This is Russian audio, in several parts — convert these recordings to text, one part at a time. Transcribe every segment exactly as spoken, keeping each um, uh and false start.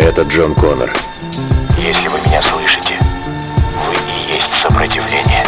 Это Джон Коннор. Если вы меня слышите, вы и есть сопротивление.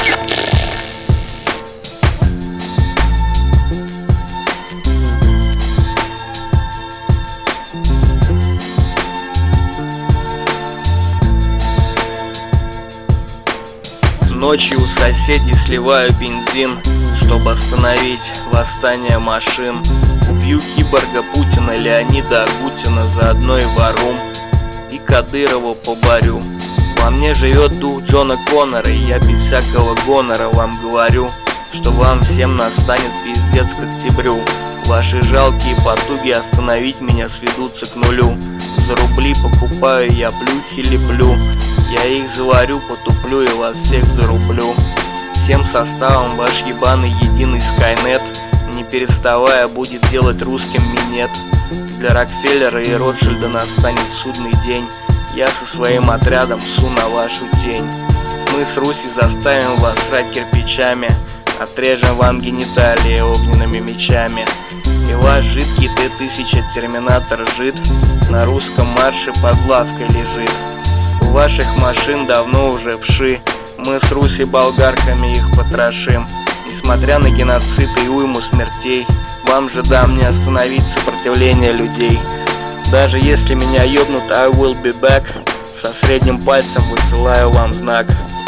Ночью у соседей сливаю бензин, чтобы остановить восстание машин. Убью киборга Путина, Леонида Агутина, заодно и Варум, и Кадырова поборю. Во мне живет дух Джона Коннора, и я без всякого гонора вам говорю, что вам всем настанет пиздец к октябрю. Ваши жалкие потуги остановить меня сведутся к нулю. За рубли покупаю я плюхи, леплю. Я их заварю, потуплю и вас всех зарублю. Всем составом ваш ебаный единый Скайнет, не переставая, будет делать русским минет. Для Рокфеллера и Ротшильда настанет судный день. Я со своим отрядом су на вашу тень. Мы с Руси заставим вас срать кирпичами, отрежем вам гениталии огненными мечами. И ваш жидкий Т тысяча терминатор жид на русском марше под лавкой лежит. У ваших машин давно уже вши, мы с Руси болгарками их потрошим. Несмотря на геноцид и уйму смертей, вам же дам не остановить сопротивление людей. Даже если меня ёбнут, I will be back. Со средним пальцем высылаю вам знак.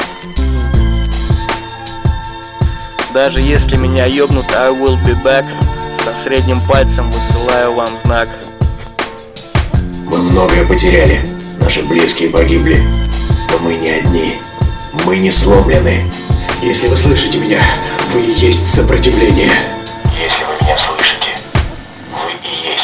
Даже если меня ёбнут, I will be back. Со средним пальцем высылаю вам знак. Мы многое потеряли, наши близкие погибли, но мы не одни, мы не сломлены. Если вы слышите меня, вы и есть сопротивление. Если вы меня слышите, вы и есть